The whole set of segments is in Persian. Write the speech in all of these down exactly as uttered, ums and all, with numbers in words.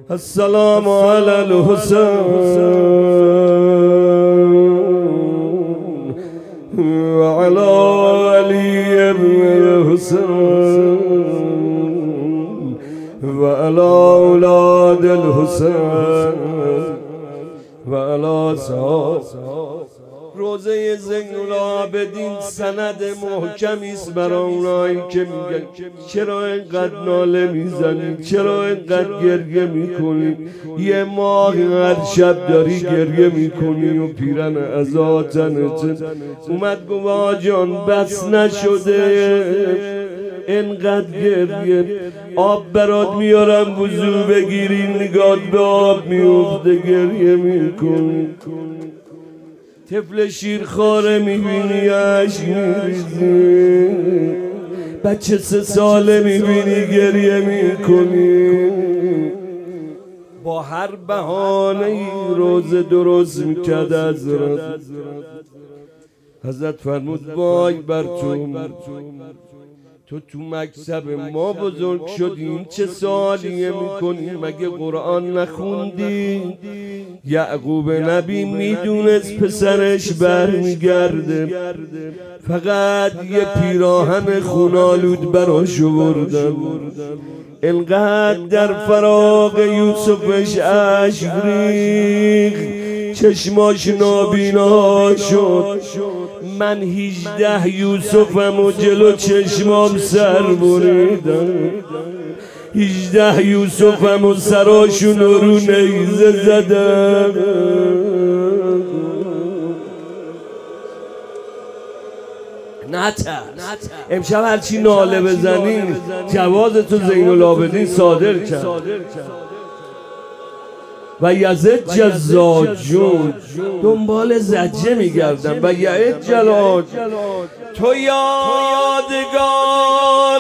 السلام علی الحسین و علی علی ابن الحسین و علی اولاد الحسین و علی صحابه. روزه زین العابدین سند محکمی است برای اونایی که میگن چرا اینقدر ناله میزنی، چرا اینقدر گریه میکنی، یه ماه هر شب داری گریه میکنی و پیرن ازاتنت اومد گفت آقا جان بس نشده اینقدر گریه، آب برات میارم وضو بگیری نگات به آب میفته گریه میکنی، طفل شیرخواره میبینی عشق میریزی، بچه سه ساله میبینی گریه میکنی، با هر بهانه ای روزه درست میکرد حضرت. حضرت فرمود وای بر تو، تو تو مکتب ما بزرگ شدی این چه سوالیه میکنی، مگه قرآن نخوندی؟ یعقوب نبی میدونست پسرش برمیگرده، فقط یه پیراهن خونالود براش آوردن، انقدر در فراق یوسفش اشک ریخت چشماش نابینا شد. من هیجده یوسفم و جلو چشمام سر بریدم، هیجده یوسفم و سراشون رو نیزه زدم. نترس، امشب هرچی ناله بزنی جواز تو زین العابدین صادر کرد. و یزد جزاجون دنبال زجه میگردن و یعد جلال تو یادگار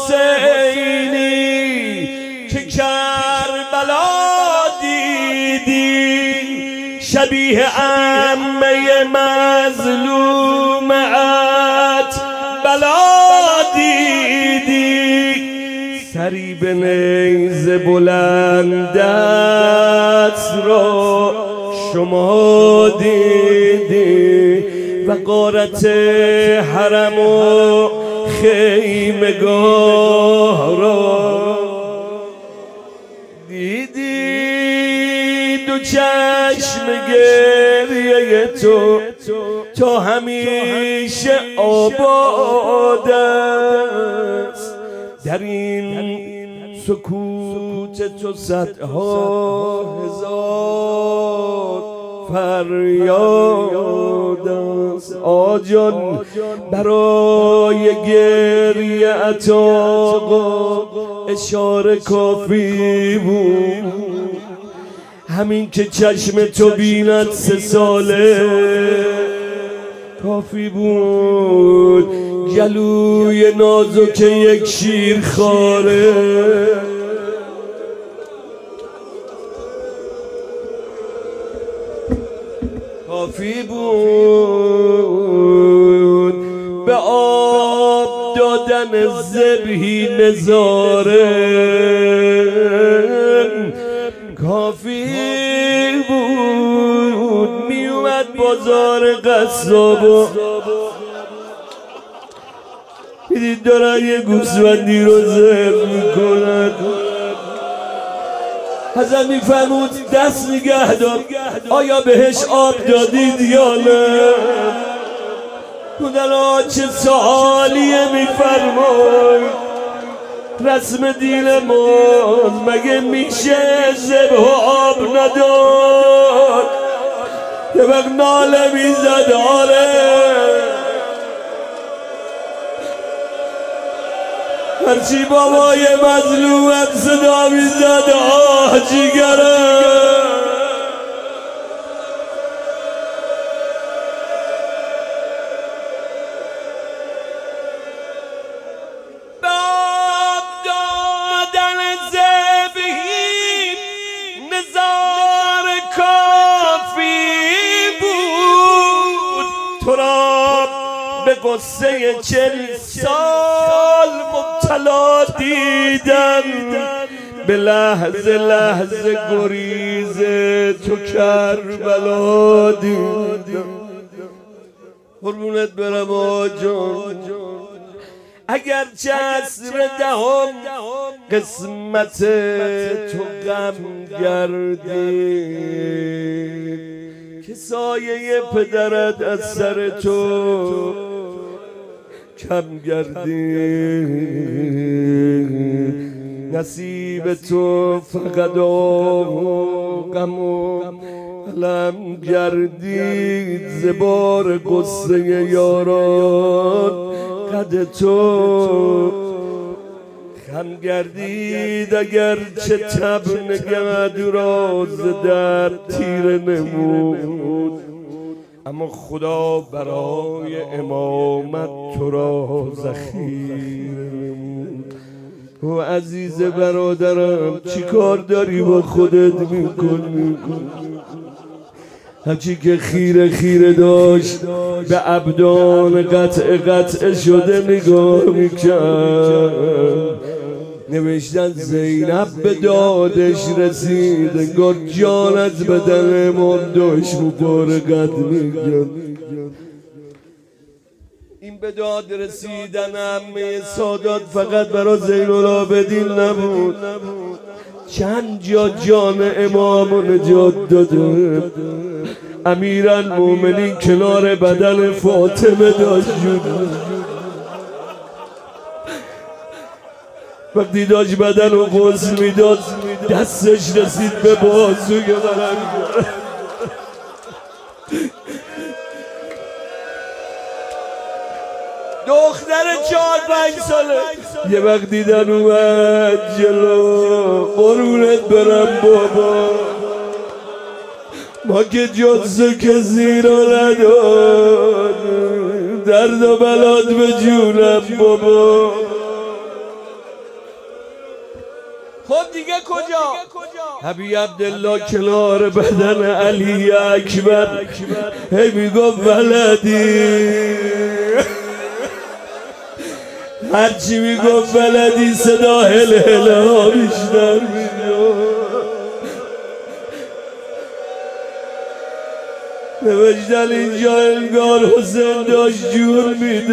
حسینی که کربلا دیدی، شبیه عمه مظلومت بلا دیدی، سری به نیزه بلندت را شما دیدی و غارت حرم و خیمگاه را دیدی، دو چشم گریه تو تا همیشه آباد است، در این سکوت تو صدها هزار فریاد است. آجان برای گریه عطا اشاره کافی بود، همین که چشم تو بیند سه ساله کافی بود، گلوی نازک یک شیر خاره کافی بود، به آب دادن ذبحی نظاره کافی بود، می اومد بازار قصابا میدید دارن یه گوسفندی رو ذبح میکنن، حضرت میفرمود دست نگه دار آیا بهش آب دادید یا نه؟ خدا چه سوالیه میفرماید، رسم دین ما مگه میشه ذبح و آب نداد؟ یه وقت ناله میزد آره، هرچی بابای مظلومت صدا میزد آه جیگرم. باب دادن ذبحی نظار کافی بود، تو را به قصه چل سال مبتلا دیدن، به لحظه لحظه گریز تو کربلا دیدم. قربونت برم آجان، اگر چه عصر دهم قسمت تو غم گردید که سایه پدرت از سر تو کم گردید. نصیب تو فقط غم و علم گردید. زبار قصه یاران قد تو خم گردید. اگر چه تب نگهد راز در تیر نمود، اما خدا برای امامت تو را ذخیره نمود. و عزیز برادرم چی کار داری با خودت میکنی؟ هرچی که خیره خیره داشت به ابدان قطع قطع شده نگاه میکرد. نوشتن زینب به دادش رسید، انگار جان از بدن امام داشت مبارکت میکرد. این به داد رسیدن عمه سادات فقط برای زین العابدین نبود، چند جا جان امام نجات داده. امیرالمومنین کنار بدن فاطمه داشت جون، وقتی داشت بدن رو غسل میداد دستش رسید به بازوی من. دختر چهار پنج ساله یه وقت دیدن اومد جلو. قرونت برم بابا، ما که جز کسی رو نداد، درد و بلاد به جونم بابا. خب دیگه کجا؟ حبی عبدالله کنار بدن علی اکبر هی میگفت ولدی، هرچی میگفت ولدی صدا هل هل ها بیشتر میگفت. نوشتن اینجا انگار حسین داشت جور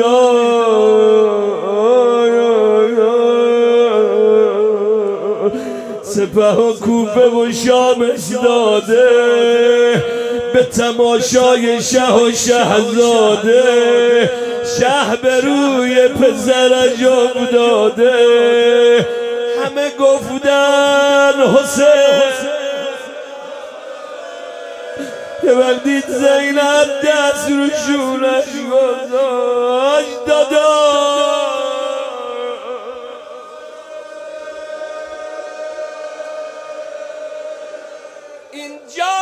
میداد، سپه و کوفه و شامش داده به تماشای شه و شهزاده. شه به روی پسرش افتاده، همه گفتن حسین. یه وقت دید زینب دست رو شونش گذاشت دادا. اینجا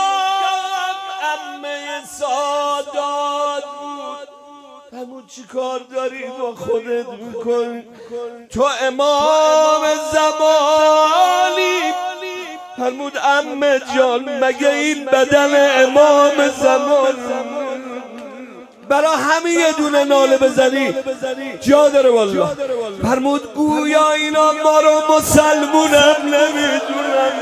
عمه سادات بود. همون چی کار داری با خودت میکنی؟ تو امام زمانی. فرمود عمه جان مگه این بدن امام زمان برا همه یه دونه ناله بزنی جا داره والله؟ فرمود گویا اینا ما رو مسلمونم نمیدونن،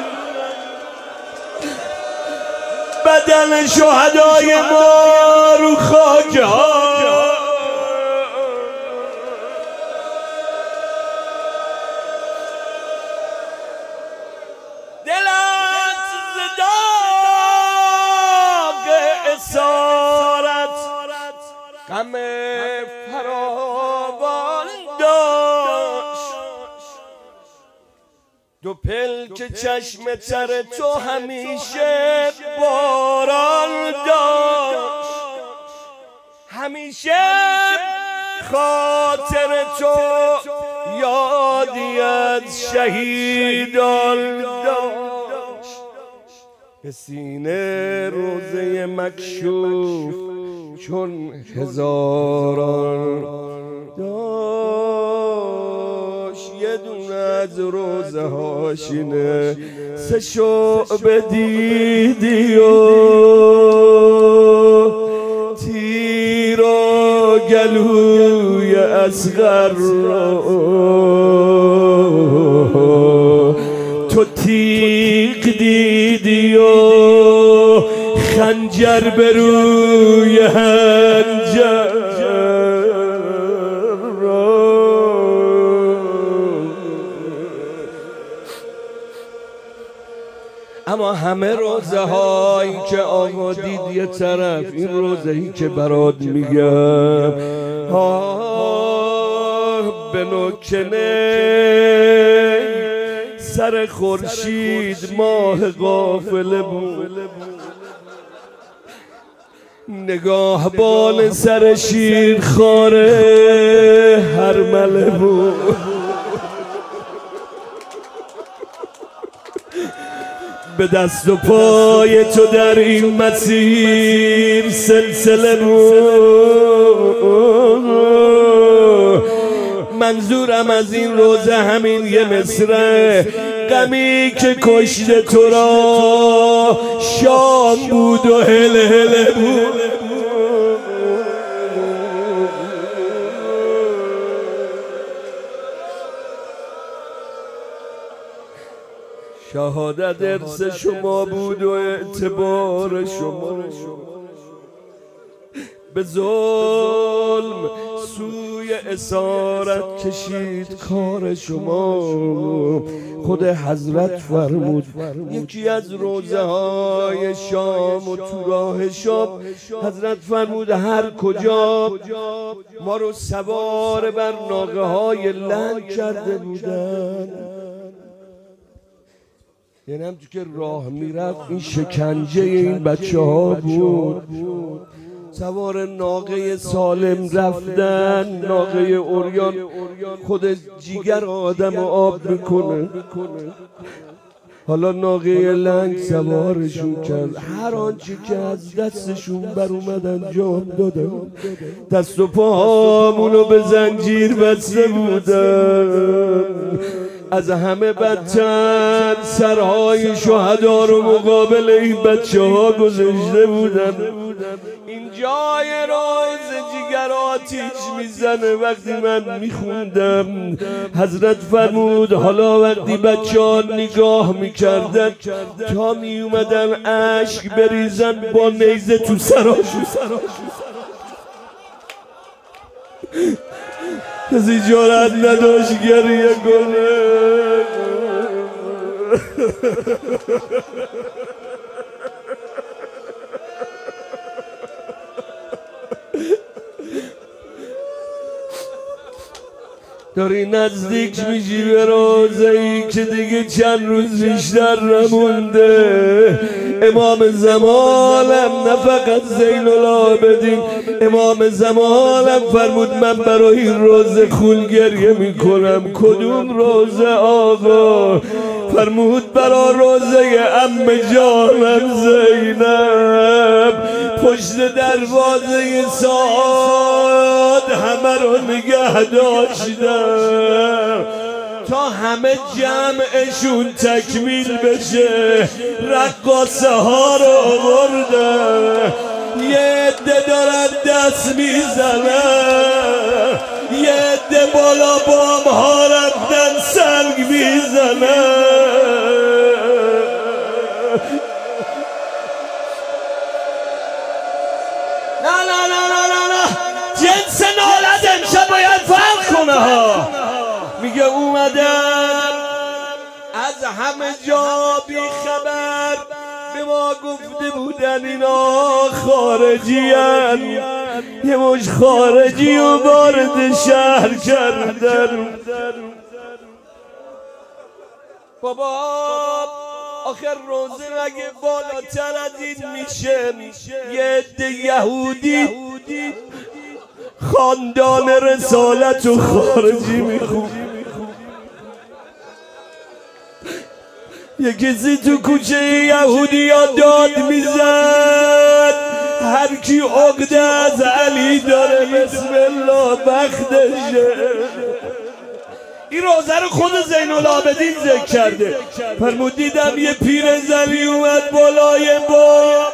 بدن شهدای ما رو خاک ها. غم فراوان داشت، دو پلک چشم تر تو همیشه باران داشت. همیشه خاطر تو یادی از شهیدان داشت. به سینه روزه مکشوف چون هزاران داشت. یه دونه از روزه هاشینه سه شعبه دیدی و تیر و گلوی اصغر را تو دیدی و خنجر به روی هنجر اما همه روزه هایی که آقا دید یه طرف، این روزهی که برات میگم آه به نکنه سر خورشید ماه قافله بود، نگاه بان سر شیر خاره هرمله بود، به دست و پای تو در این مسیر سلسله بود. منظورم از این روزه همین یه مصره، غمی که کشته تو را شام بود و هل هله بود. شهادت ارث شما بود و اعتبار شما، به ظلم سوی اسارت کشید کار شما. خود حضرت فرمود یکی از روزه های شام و تو راه شام حضرت فرمود هر کجا ما رو سوار بر ناقه های لنگ کرده بودن، یعنی هم تو که راه میرفت این شکنجه این بچه ها بود. سوار ناقه سالم رفتن، ناقه اوریان خود جیگر آدم آب میکنه، حالا ناقه لنگ سوارشون کرد. هر آنچه که از دستشون بر اومد انجام دادن، دست و پاهامونو به زنجیر بسته بودن. از همه بدتر سرهای شهدا رو مقابل این بچه ها گذاشته بودن. این جای روز جگر آتیش میزنه. وقتی من میخوندم حضرت فرمود حالا وقتی بچه ها نگاه میکردن تا میومدن اشک بریزن با نیزه تو سراشون، کسی جرأت نداشت گریه کنه. داری نزدیک میشی به روزه‌ای که دیگه چند روز بیشتر نمونده. امام زمانم نه فقط زین العابدین، امام زمانم فرمود من برای این روزه خون گریه میکنم. کدوم روزه آقا؟ فرمود برای روزه عم جانم زینب، پشت دروازه سعاد همه رو نگه داشتم تا همه جمعشون تکمیل بشه. رقاصه ها رو آوردن، یه عده دارن دست میزنن، یه عده بالا بام ها رفتن سنگ میزنن. نه نه نه نه نه نه جنس نالت امشب باید فرق کنه ها. میگه اومدم از همه جا بی خبر، به ما گفته بودن اینا خارجی هن. یه مش خارجی و وارد شهر کردن. بابا آخر روزه مگه بالاتر از این میشه؟ یه عده یهودی خاندان رسالت و خارجی میخون. یه کسی تو کوچه یهودی ها داد میزد هر کی عقده از علی داره بسم الله وقتشه. این روزه رو خود زین العابدین ذکر کرده. فرمود دیدم یه پیرزنی اومد بالای بام،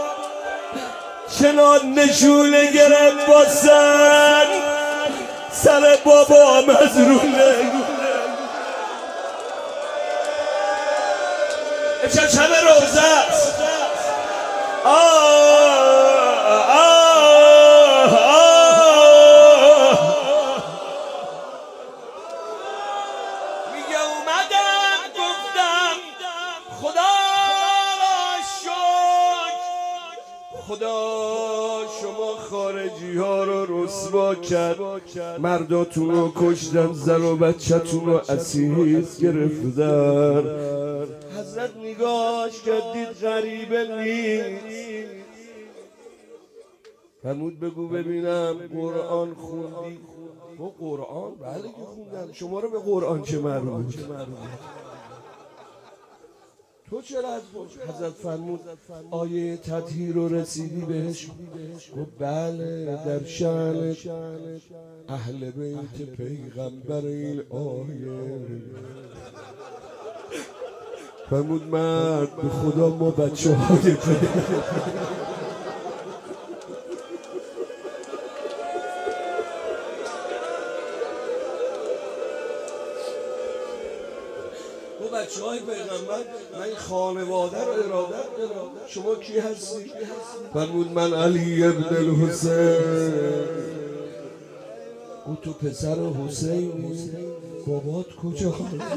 چنان نشونه گرفت با سر، سر بابام از رونه. امشب شب روزه است. آه آه آه میگه اومدم گفتم خدا شکر، خدا شما خارجی ها رو رسوا کرد، مرداتون رو کشتن، زن و بچه‌تون رو اسیر گرفتن. حضرت نگاهش کردید غریبه نیست، فرمود بگو ببینم قرآن خوندی؟ با قرآن؟ بله که خوندم. شما رو به قرآن چه مربوط؟ تو چرا از حضرت فرمود آیه تطهیر رو رسیدی بهش؟ گفت بله، در شأن اهل بیت پیغمبر این آیه. فرمود مرد به خدا ما بچه های و بچه های پیغمبر، من این خانواده رو ارادت دارم. شما کی هستی؟ فرمود من علی ابن الحسین. او تو پسر حسینی؟ بابات کجا؟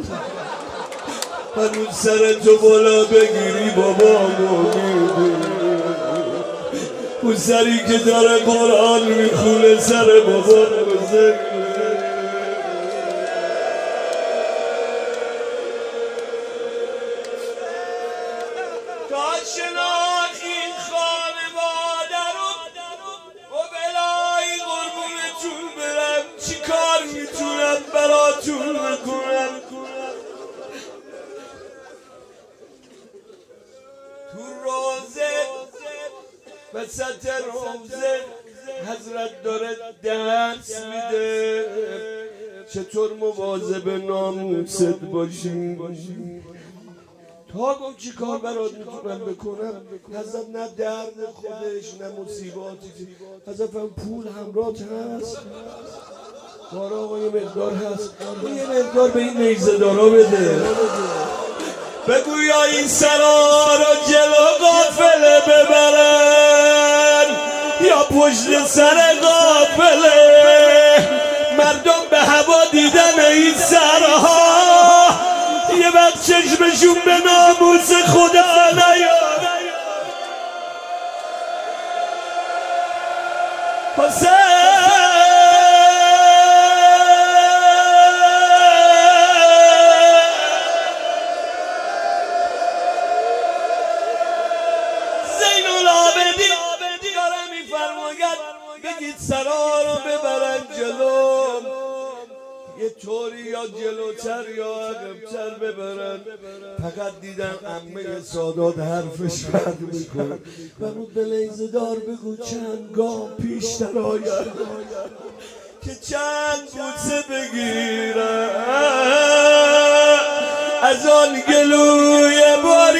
فرمود سر تو بالا بگیری بابا مومیدی. اون سری که داره قرآن میخونه سر بابا حسین. تا شناخت این خانواده رو و بلای قربونتون برم، چی کار میتونم براتون بکنم؟ تو روزه وسط روزه حضرت داره درس میده چطور مواظب ناموست باشی. تا گفت چی کار برات میتونم بکنم؟ حضرت نه درد خودش نه مصیباتی. حضرت فرمود پول همراهت هست؟ باره آقا یه مقدار هست، یه مقدار به این نیزه دارا بده. بگو یا این سرا رو جلو قافله ببرن یا پشت سر قافله. مردم به هوا دیدن این سرها یه وقت چشمشون به ناموس خدا نیاد. حسین زین العابدین داره میفرماید بگید سرا رو ببرن جلو، یه طوری یا جلوتر یا عقبتر ببرن. فقط دیدن عمه سادات حرفش بد میکنه. فرمود به نیزه دار بگو چند گام پیشتر آید که چند بوسه بگیرن از آن گلوی بار